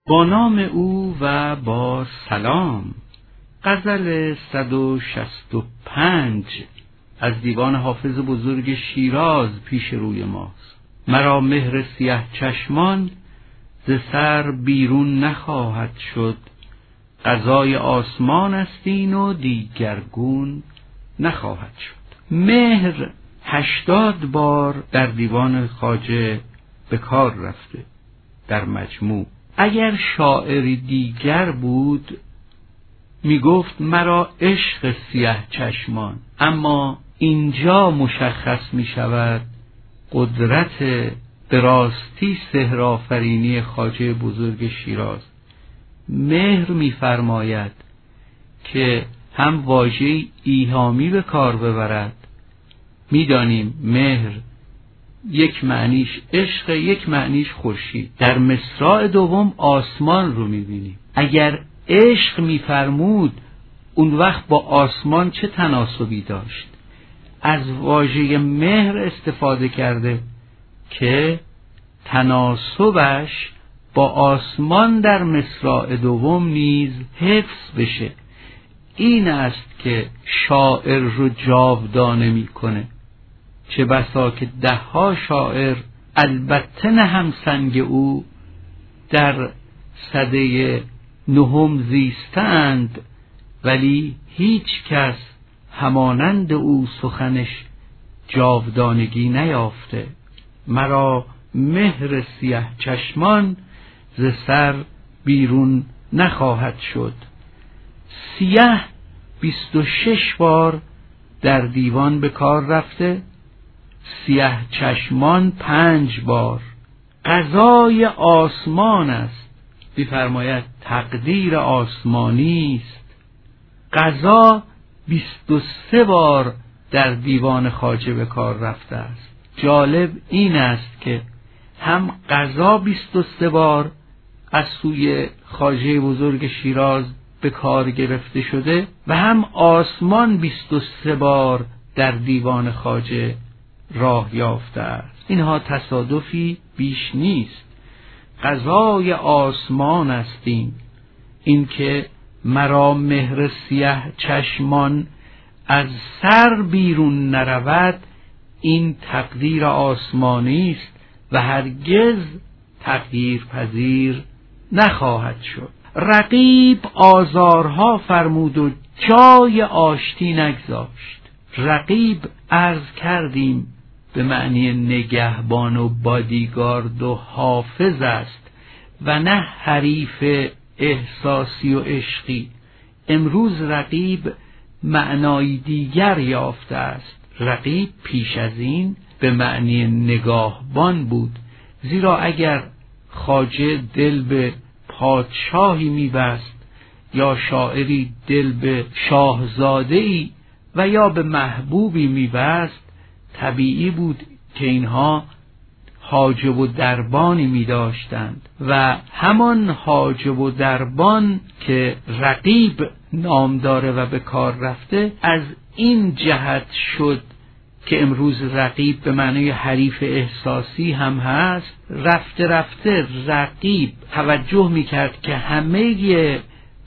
با نام او و با سلام. غزل 165 از دیوان حافظ بزرگ شیراز پیش روی ماست. مرا مهر سیه چشمان ز سر بیرون نخواهد شد، قضای آسمان است این و دیگرگون نخواهد شد. مهر 80 بار در دیوان خواجه به کار رفته در مجموع. اگر شاعری دیگر بود می گفت مرا عشق سیه چشمان، اما اینجا مشخص می شود قدرت به راستی سحرآفرینی خواجه بزرگ شیراز. مهر می فرماید که هم واژه ایهامی به کار ببرد. می دانیم مهر یک معنیش عشق، یک معنیش خورشید. در مصرع دوم آسمان رو می بینیم. اگر عشق می فرمود اون وقت با آسمان چه تناسبی داشت؟ از واژه مهر استفاده کرده که تناسبش با آسمان در مصرع دوم نیز حفظ بشه. این است که شاعر رو جاودانه میکنه. چه بسا که 10 شاعر البته نه همسنگ او در سده 9 زیستند، ولی هیچ کس همانند او سخنش جاودانگی نیافته. مرا مهر سیه چشمان ز سر بیرون نخواهد شد. سیه 26 بار در دیوان به کار رفته، سیه چشمان 5 بار. قضای آسمان است، می‌فرماید تقدیر آسمانی است. قضا 23 بار در دیوان خواجه به کار رفته است. جالب این است که هم قضا 23 بار از سوی خواجه بزرگ شیراز به کار گرفته شده و هم آسمان 23 بار در دیوان خواجه راه یافته است. اینها تصادفی بیش نیست. قضای آسمان است این که مرا مهر سیه چشمان از سر بیرون نرود، این تقدیر آسمانی است و هرگز تغییر پذیر نخواهد شد. رقیب آزارها فرمود و جای آشتی نگذاشت. رقیب عرض کردیم به معنی نگهبان و بادیگارد و حافظ است و نه حریف احساسی و عشقی. امروز رقیب معنای دیگر یافته است. رقیب پیش از این به معنی نگاهبان بود، زیرا اگر خواجه دل به پادشاهی می‌بست یا شاعری دل به شاهزاده‌ای و یا به محبوبی می‌بست، طبیعی بود که اینها حاجب و دربانی می‌داشتند و همان حاجب و دربان که رقیب نام داره و به کار رفته از این جهت شد که امروز رقیب به معنی حریف احساسی هم هست. رفته رفته رقیب توجه میکرد که همه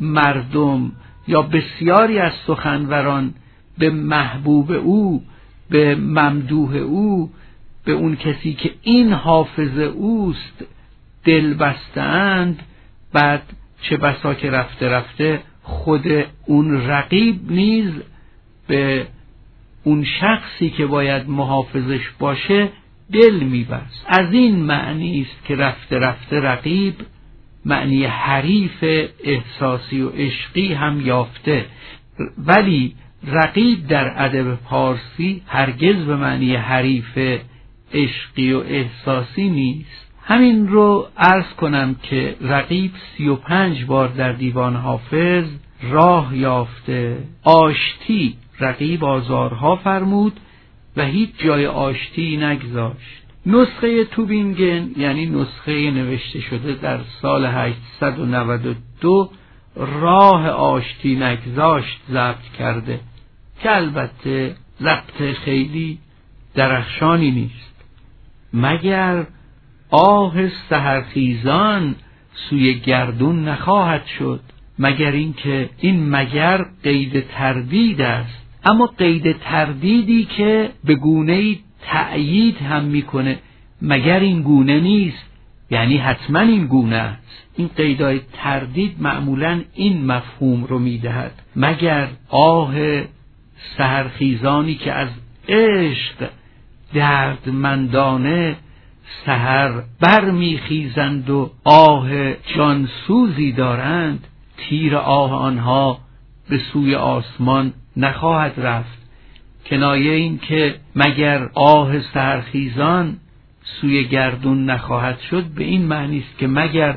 مردم یا بسیاری از سخنوران به محبوب او، به ممدوح او، به اون کسی که این حافظ اوست دل بستند. بعد چه بسا که رفته رفته خود اون رقیب نیز به اون شخصی که باید محافظش باشه دل می‌بست. از این معنی است که رفته رفته رقیب معنی حریف احساسی و عشقی هم یافته، ولی رقیب در ادب پارسی هرگز به معنی حریف عشقی و احساسی نیست. همین رو عرض کنم که رقیب 35 بار در دیوان حافظ راه یافته. آشتی رقیب آزارها فرمود و هیچ جای آشتی نگذاشت. نسخه توبینگن یعنی نسخه نوشته شده در سال 892 راه آشتی نگذاشت ضبط کرده که البته ضبط خیلی درخشانی نیست. مگر آه سحرخیزان سوی گردون نخواهد شد، مگر اینکه این مگر قید تردید است، اما قید تردیدی که به گونه‌ای تأیید هم میکنه مگر این گونه نیست، یعنی حتما این گونه است. این قیدای تردید معمولاً این مفهوم رو میدهد، مگر آه سحرخیزانی که از عشق دردمندانه سحر برمیخیزند و آه جانسوزی دارند، تیر آه آنها به سوی آسمان نخواهد رفت. کنایه این که مگر آه سحرخیزان سوی گردون نخواهد شد به این معنی است که مگر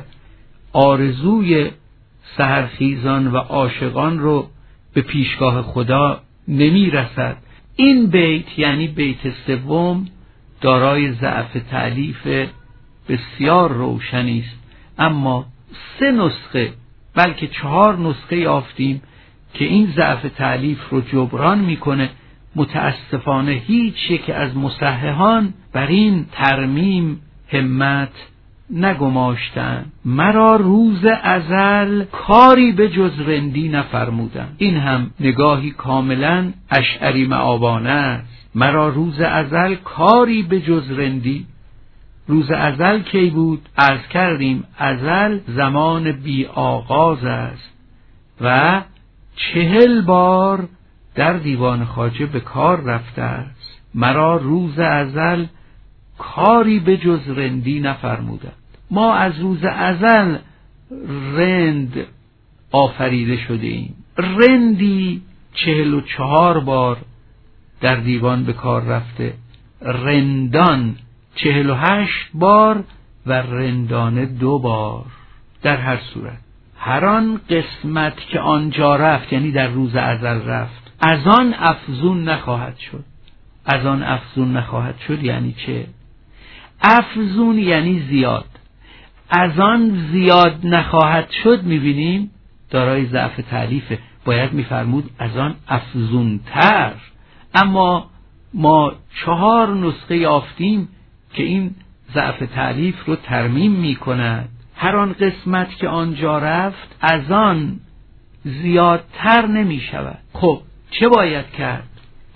آرزوی سحرخیزان و عاشقان رو به پیشگاه خدا نمی رسد. این بیت یعنی بیت سوم دارای ضعف تألیف بسیار روشنی است، اما 3 نسخه بلکه 4 نسخه یافتیم که این ضعف تألیف رو جبران میکنه. متاسفانه هیچ یک از مصححان بر این ترمیم همت نگماشتند. مرا روز ازل کاری به جز رندی نفرمودند. این هم نگاهی کاملا اشعری معابانه است. مرا روز ازل کاری به جز رندی. روز ازل کی بود؟ عرض کردیم ازل زمان بی آغاز است و 40 بار در دیوان خواجه به کار رفته است. مرا روز ازل کاری به جز رندی نفرمودند. ما از روز ازل رند آفریده شده ایم. رندی 44 بار در دیوان به کار رفته، رندان 48 بار و رندانه 2 بار. در هر صورت هر آن قسمت که آنجا رفت، یعنی در روز ازل رفت، از آن افزون نخواهد شد. از آن افزون نخواهد شد یعنی چه؟ افزون یعنی زیاد. از آن زیاد نخواهد شد میبینیم دارای ضعف تألیفه، باید میفرمود از آن افزونتر. اما ما 4 نسخه یافتیم که این ضعف تألیف رو ترمیم میکند. هر آن قسمت که آنجا رفت از آن زیادتر نمی شود. خب چه باید کرد؟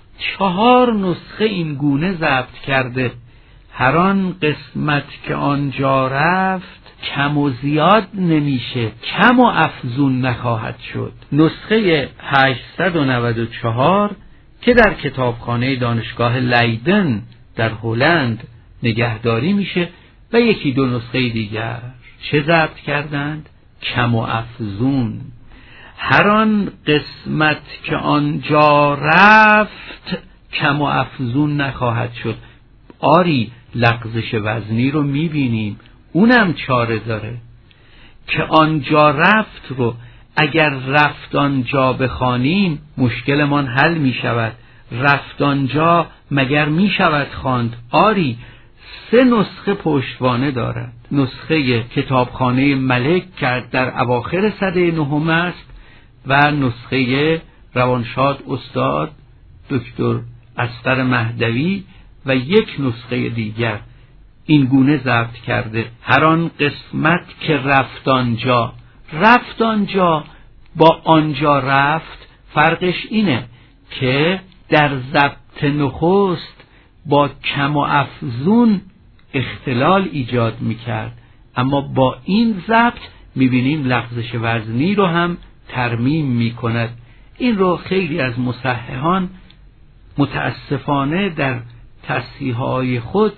4 نسخه این گونه ضبط کرده. هر آن قسمت که آنجا رفت کم و زیاد نمیشه، کم و افزون نخواهد شد. نسخه 894 که در کتابخانه دانشگاه لیدن در هلند نگهداری میشه و 1-2 نسخه دیگر چه ضبط کردند؟ کم و افزون. هر آن قسمت که آنجا رفت کم و افزون نخواهد شد. آری لغزش وزنی رو میبینیم، اونم چاره داره که آنجا رفت رو اگر رفت آنجا بخوانیم مشکلمان حل میشود. رفت آنجا مگر میشود خواند؟ آری 3 نسخه پشتوانه دارد. نسخه کتابخانه ملک که در اواخر سده 9 است و نسخه روانشاد استاد دکتر اصغر مهدوی و 1 نسخه دیگر این گونه ضبط کرده. هر آن قسمت که رفت آنجا، رفت آنجا با آنجا رفت فرقش اینه که در ضبط نخست با کم و افزون اختلال ایجاد میکرد، اما با این ضبط میبینیم لغزش وزنی رو هم ترمیم میکند. این رو خیلی از مصححان متاسفانه در تصحیح‌های خود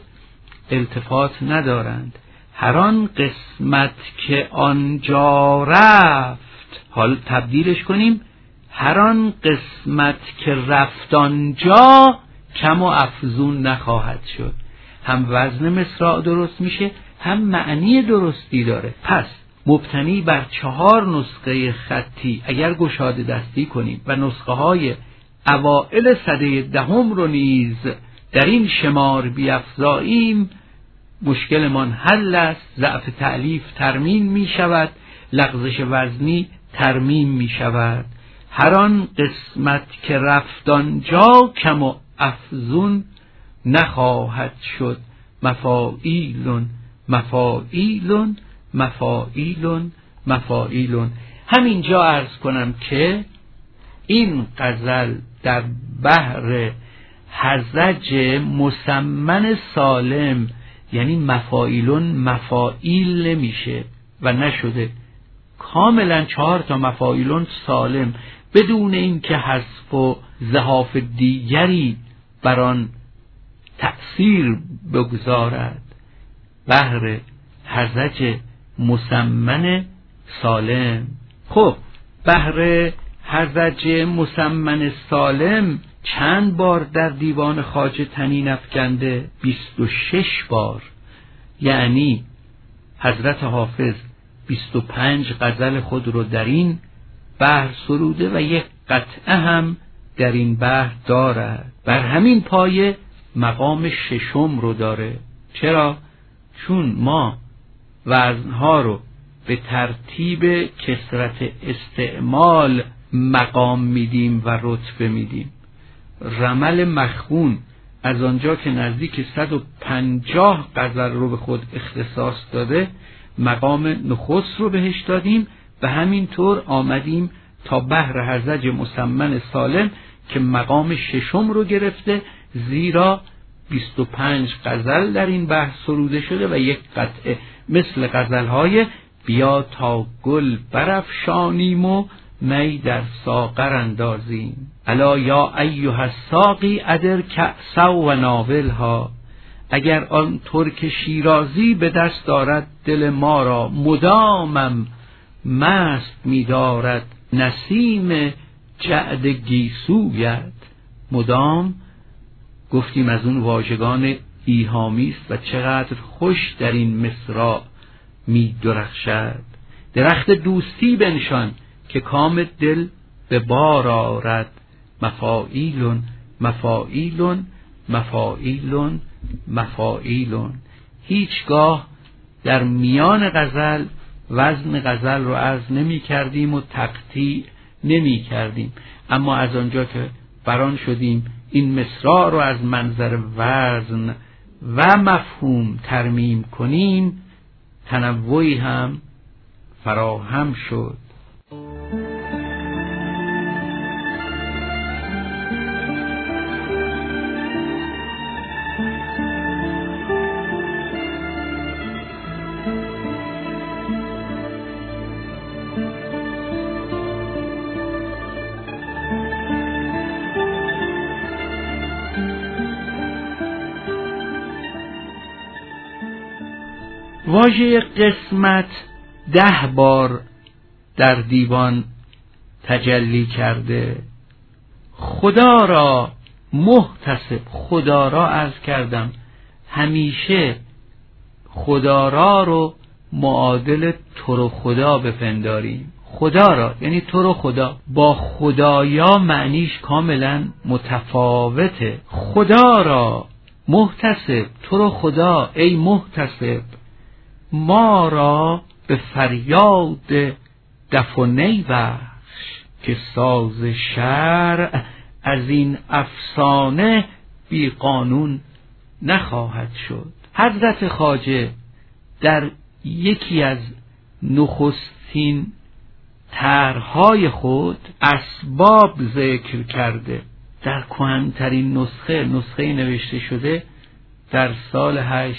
التفات ندارند. هر آن قسمت که آنجا رفت، حال تبدیلش کنیم، هر آن قسمت که رفت آنجا کم و افزون نخواهد شد. هم وزن مصرع درست میشه، هم معنی درستی داره. پس مبتنی بر 4 نسخه خطی اگر گشاده دستی کنیم و نسخه های اوائل سده 10 رو نیز در این شمار بیفزاییم مشکلمان حل است. ضعف تألیف ترمیم می شود، لغزش وزنی ترمیم می شود. هر آن قسمت که رفت آنجا کم و افزون نخواهد شد. مفاعیلون مفاعیلون مفاعیلون مفاعیلون. همینجا عرض کنم که این غزل در بحر هرزج مسمن سالم، یعنی مفاعیلون مفاعیل نمیشه و نشده، کاملا 4 مفاعیلون سالم بدون اینکه حذف و ضعاف دیگری بر آن تأثیر بگذارد. بحر هرزج مسمن سالم. خب بحر هرزج مسمن سالم چند بار در دیوان خواجه طنین افکنده؟ 26 بار. یعنی حضرت حافظ 25 غزل خود رو در این بحر سروده و یک قطعه هم در این بحر دارد. بر همین پایه مقام 6 رو داره. چرا؟ چون ما وزنها رو به ترتیب کثرت استعمال مقام میدیم و رتبه میدیم. رمل مخون از آنجا که نزدیک 150 غزل رو به خود اختصاص داده، مقام نخست رو بهش دادیم. به همین طور آمدیم تا بحر هرزج مسمن سالم که مقام 6 رو گرفته، زیرا 25 غزل در این بحر سروده شده و یک قطعه مثل غزلهای بیا تا گل برافشانیم و می در ساغر اندازیم، الا یا ایها الساقی ادر کأسا و ناولها. اگر آن ترک شیرازی به دست دارد دل ما را، مدامم مست می دارد نسیم جعد گیسویت. مدام گفتیم از اون واژگان ایهامی است و چقدر خوش در این مصرع می درخشد. درخت دوستی بنشان که کام دل به بار آرد، مفاعیلون مفاعیلون مفاعیلون مفاعیلون. هیچگاه در میان غزل وزن غزل رو عرض نمی کردیم و تقطیع نمی کردیم، اما از آنجا که بران شدیم این مصرع رو از منظر وزن و مفهوم ترمیم کنیم، تنوعی هم فراهم شد. واژه قسمت 10 بار در دیوان تجلی کرده. خدا را محتسب، خدا را عرض کردم همیشه خدا را رو معادل تو رو خدا بپنداریم. خدا را یعنی تو رو خدا، با خدایا معنیش کاملا متفاوته. خدا را محتسب، تو رو خدا ای محتسب، ما را به فریاد دف و نی بخش، که ساز شرع از این افسانه بی قانون نخواهد شد. حضرت خواجه در یکی از نخستین طرحهای خود اسباب ذکر کرده. در کهن‌ترین نسخه نوشته شده در سال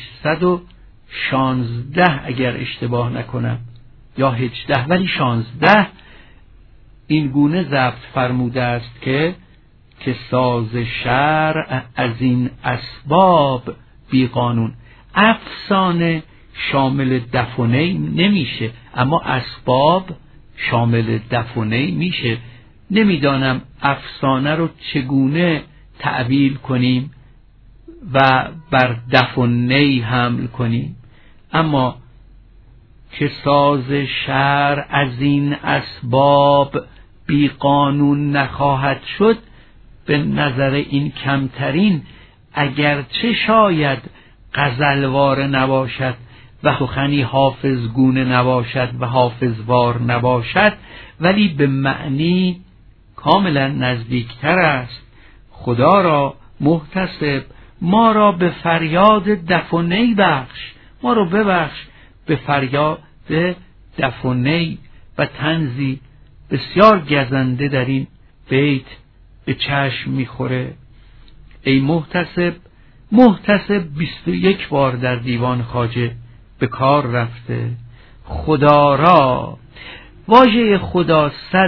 816 اگر اشتباه نکنم یا 18 ولی 16 این گونه ضبط فرموده است که ساز شرع از این اسباب بی قانون. افسانه شامل دف و نی نمیشه، اما اسباب شامل دف و نی میشه. نمیدانم افسانه رو چگونه تعبیر کنیم و بر دف و نی حمل کنیم، اما که ساز شرع از این اسباب بی قانون نخواهد شد، به نظر این کمترین، اگرچه شاید غزلوار نباشد و سخنی حافظگونه نباشد و حافظوار نباشد، ولی به معنی کاملا نزدیکتر است. خدا را محتسب، ما را به فریاد دف و نی بخش، ما رو ببخش به فریاد دف و نی و طنزی بسیار گزنده در این بیت به چشم میخوره. ای محتسب، محتسب 21 بار در دیوان خواجه به کار رفته. خدا را، واژه خدا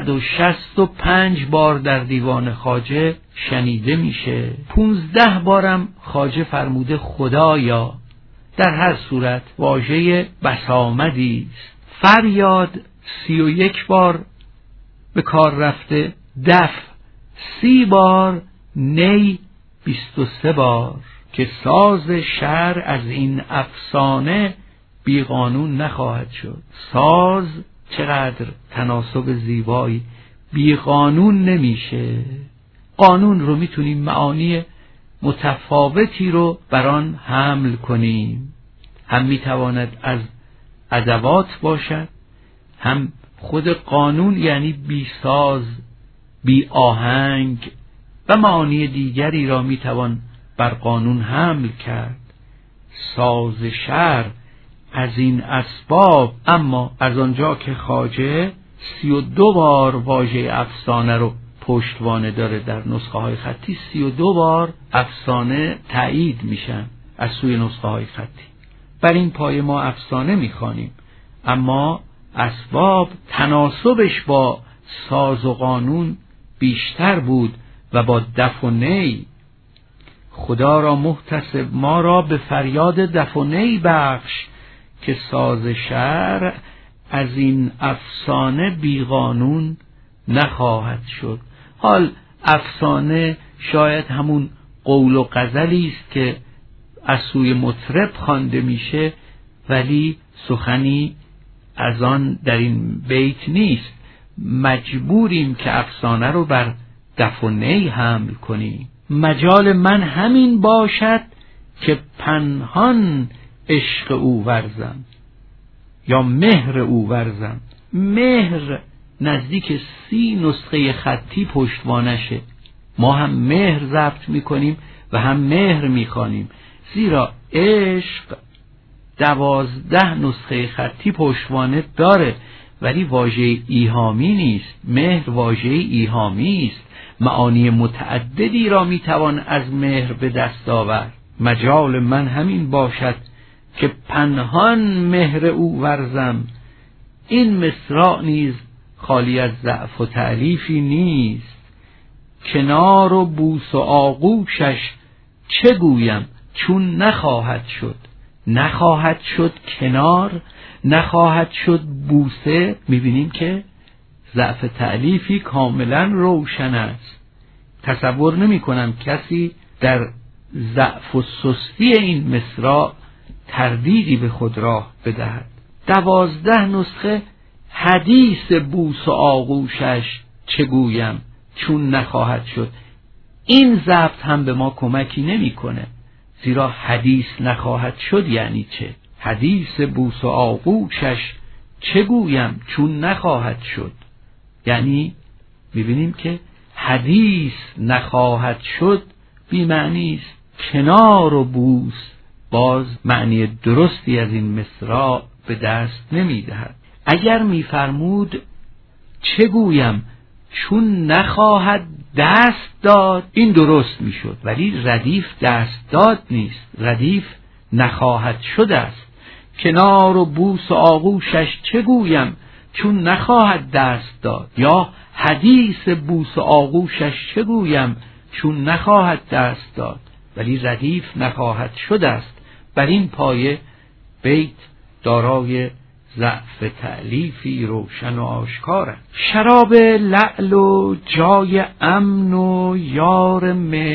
165 بار در دیوان خواجه شنیده میشه. 15 بارم خواجه فرموده خدایا. در هر صورت واژه بسامدی است. فریاد 31 بار به کار رفته، دف 30 بار، نی 23 بار، که ساز شعر از این افسانه بی قانون نخواهد شد. ساز چقدر تناسب زیبایی، بی قانون نمیشه. قانون رو میتونیم معانی متفاوتی رو بران حمل کنیم. هم میتواند از ادوات باشد، هم خود قانون یعنی بی ساز، بی آهنگ و معانی دیگری را میتوان بر قانون حمل کرد. ساز شعر از این اسباب. اما از آنجا که خواجه 32 بار واژه افسانه رو پشتوانه داره در نسخه های خطی، 32 بار افسانه تایید میشن از سوی نسخه های خطی. بر این پایه ما افسانه میخوانیم، اما اسباب تناسبش با ساز و قانون بیشتر بود و با دف و نی. خدا را محتسب، ما را به فریاد دف و نی بخش، که ساز شعر از این افسانه بی قانون نخواهد شد. حال افسانه شاید همون قول و غزلی است که از سوی مطرب خوانده میشه، ولی سخنی از آن در این بیت نیست. مجبوریم که افسانه رو بر دف و نی حمل کنیم. مجال من همین باشد که پنهان عشق او ورزم، یا مهر او ورزم. مهر نزدیک 30 نسخه خطی پشتوانشه. ما هم مهر ضبط میکنیم و هم مهر میخوانیم، زیرا عشق 12 نسخه خطی پشتوانه داره، ولی واژه ایهامی نیست. مهر واژه ایهامی است، معانی متعددی را میتوان از مهر به دست آورد. مجال من همین باشد که پنهان مهر او ورزم. این مصرع نیز خالی از ضعف و تألیفی نیست. کنار و بوس و آغوشش چه گویم چون نخواهد شد. نخواهد شد کنار، نخواهد شد بوسه. میبینیم که ضعف تألیفی کاملا روشن است. تصور نمی کنم کسی در ضعف و سستی این مصرع تردیدی به خود راه بدهد. 12 نسخه حدیث بوس و آغوشش چه گویم چون نخواهد شد. این ضبط هم به ما کمکی نمیکنه، زیرا حدیث نخواهد شد یعنی چه؟ حدیث بوس و آغوشش چه گویم چون نخواهد شد، یعنی میبینیم که حدیث نخواهد شد بی معنی است. کنار و بوس باز معنی درستی از این مصرع به دست نمیدهد. اگر میفرمود چه گویم چون نخواهد دست داد، این درست میشد، ولی ردیف دست داد نیست، ردیف نخواهد شد است. کنار و بوس و آغوشش چه گویم چون نخواهد دست داد، یا حدیث بوس و آغوشش چه گویم چون نخواهد دست داد، ولی ردیف نخواهد شد است. بر این پایه بیت دارای ضعف تألیفی روشن و آشکار است. شراب لعل و جای امن و یار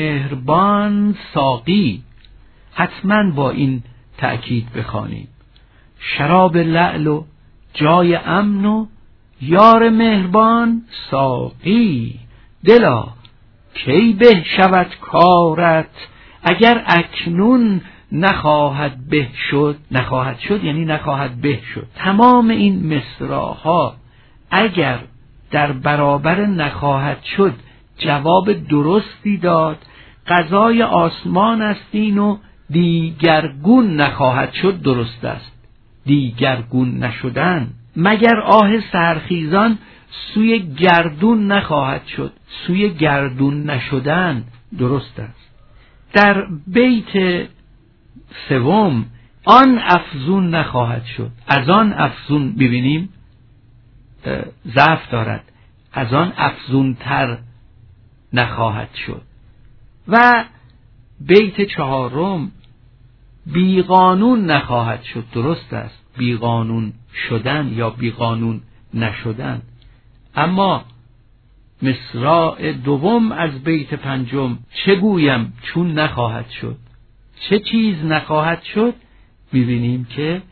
مهربان ساقی، حتما با این تأکید بخوانیم. شراب لعل و جای امن و یار مهربان ساقی. دلا کی به شود کارت اگر اکنون نخواهد به شد. نخواهد شد یعنی نخواهد به شد. تمام این مصرع‌ها اگر در برابر نخواهد شد جواب درستی داد، قضای آسمان است این و دیگرگون نخواهد شد درست است. دیگرگون نشدن، مگر آه سحرخیزان سوی گردون نخواهد شد. سوی گردون نشدن درست است. در بیت سوم آن افزون نخواهد شد. از آن افزون ببینیم ضعف دارد، از آن افزونتر نخواهد شد. و بیت چهارم بیقانون نخواهد شد. درست است، بیقانون شدن یا بیقانون نشدن. اما مصرع دوم از بیت پنجم چه گویم چون نخواهد شد، چه چیز نخواهد شد؟ می‌بینیم که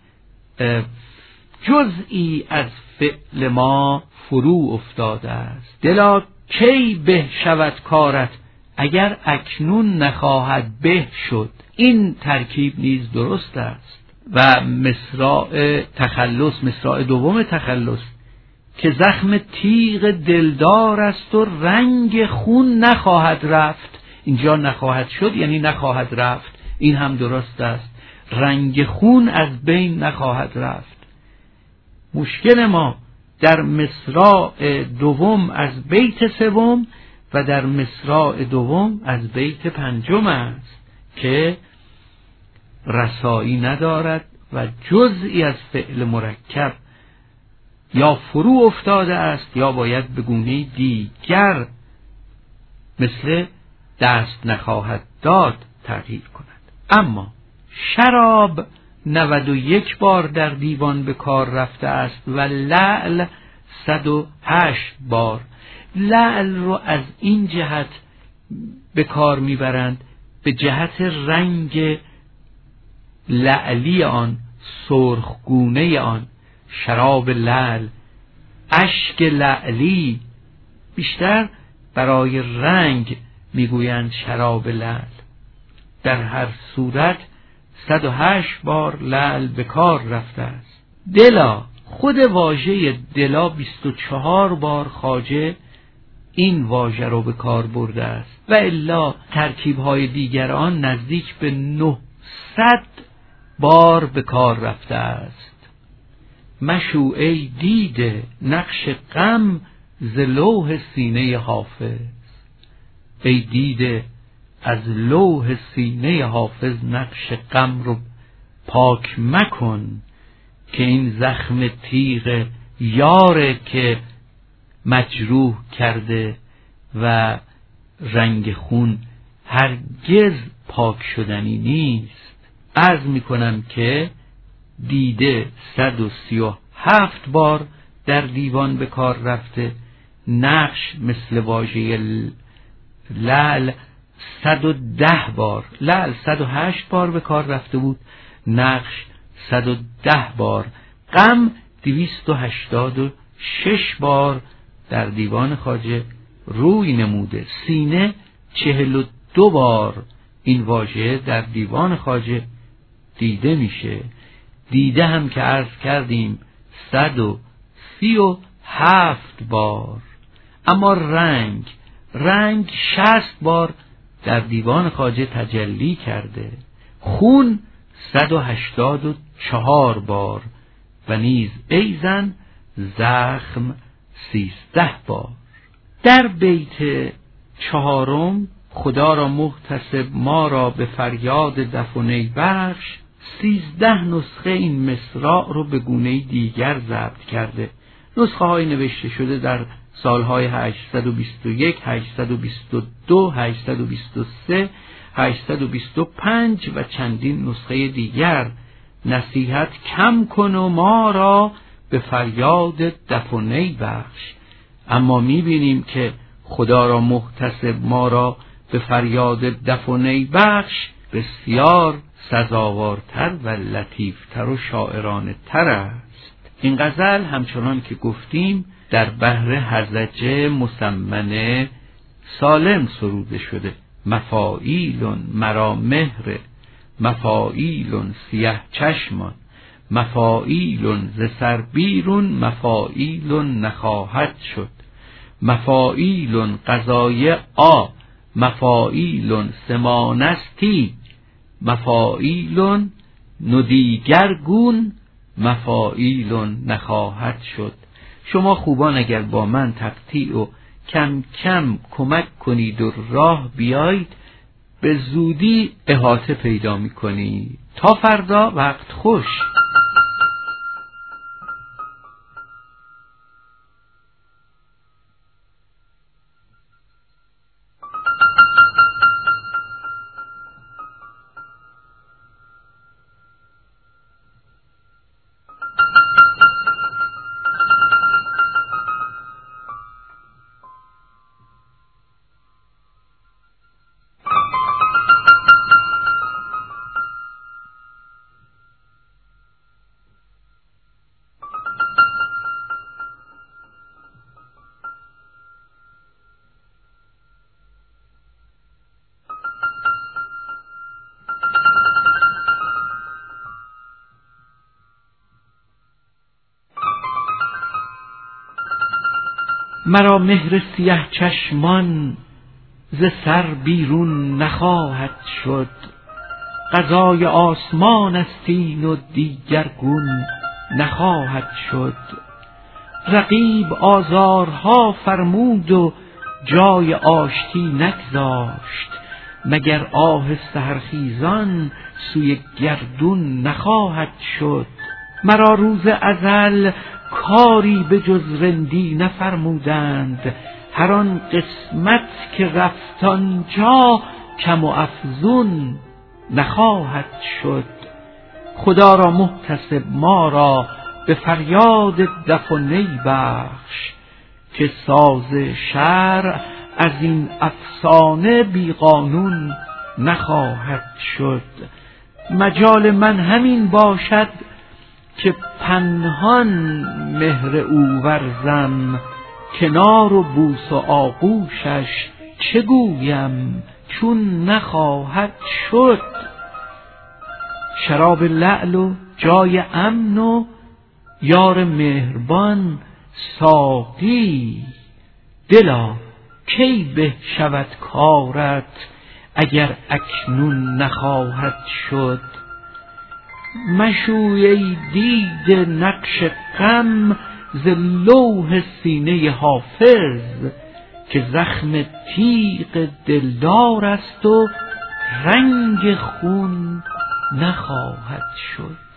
جزئی از فعل ما فرو افتاده است. دلا کی به شود کارت اگر اکنون نخواهد به شد. این ترکیب نیز درست است. و مصرع تخلص، مصرع دوم تخلص که زخم تیغ دلدار است و رنگ خون نخواهد رفت. اینجا نخواهد شد یعنی نخواهد رفت، این هم درست است. رنگ خون از بین نخواهد رفت. مشکل ما در مصرع دوم از بیت سوم و در مصرع دوم از بیت پنجم است که رسایی ندارد و جزئی از فعل مرکب یا فرو افتاده است یا باید به گونه دیگر مثل دست نخواهد داد تغییر کند. اما شراب 91 بار در دیوان به کار رفته است و لعل 108 بار. لعل رو از این جهت به کار میبرند، به جهت رنگ لعلی آن، سرخگونه آن. شراب لعل، اشک لعلی، بیشتر برای رنگ میگویند شراب لعل. در هر صورت 108 بار لعل به کار رفته است. دلا، خود واژه دلا 24 بار خواجه این واژه رو به کار برده است و الا ترکیب‌های دیگر آن نزدیک به 900 بار به کار رفته است. مشو ای دیده نقش غم ز لوح سینه حافظ. ای دیده از لوح سینه حافظ نقش غم رو پاک مکن که این زخم تیغ یاره که مجروح کرده و رنگ خون هرگز پاک شدنی نیست. عرض میکنم که دیده 137 بار در دیوان به کار رفته. نقش مثل واژه لعل 110 بار، لعل 108 بار به کار رفته بود، نقش 110 بار. غم 286 بار در دیوان خواجه روی نموده. سینه 42 بار این واژه در دیوان خواجه دیده میشه. دیده هم که عرض کردیم 137 بار. اما رنگ 60 بار در دیوان خواجه تجلی کرده. خون 184 بار و نیز ایزن زخم 13 بار. در بیت چهارم خدا را محتسب ما را به فریاد دف و نی بخش 13 نسخه این مصرع رو به گونه دیگر ضبط کرده. نسخه های نوشته شده در سالهای 821 822 823 825 و چندین نسخه دیگر. نصیحت کم کن و ما را به فریاد دف و نی بخش. اما میبینیم که خدا را محتسب ما را به فریاد دف و نی بخش بسیار سزاوارتر و لطیفتر و شاعرانه تر است. این غزل همچنان که گفتیم در بحر هرزجه مسمنه سالم سروده شده. مفاعیلون مرا مهر، مفاعیلون سیه چشمان، مفاعیلون ز سر بیرون، مفاعیلون نخواهد شد، مفاعیلون قضای مفاعیلون سمانستی، مفاعیلون ندیگر گون مفاعیل نخواهد شد. شما خوبان اگر با من تقطیع و کم کم کمک کنید و راه بیایید، به زودی احاطه پیدا می‌کنید. تا فردا وقت خوش. مرا مهر سیه چشمان ز سر بیرون نخواهد شد. قضای آسمان است این و دیگرگون نخواهد شد. رقیب آزارها فرمود و جای آشتی نگذاشت. مگر آه سحرخیزان سوی گردون نخواهد شد. مرا روز ازل کاری به جز رندی نفرمودند. هر آن قسمت که رفت آنجا کم و افزون نخواهد شد. خدا را محتسب ما را به فریاد دف و نی بخش، که ساز شرع از این افسانه بی قانون نخواهد شد. مجال من همین باشد که پنهان مهر او ورزم. کنار و بوس و آغوشش چه گویم چون نخواهد شد. شراب لعل و جای امن و یار مهربان ساقی. دلا کی به شود کارت اگر اکنون نخواهد شد. مشوی ای دیده نقش غم ز لوح سینه حافظ، که زخم تیغ دلدار است و رنگ خون نخواهد شد.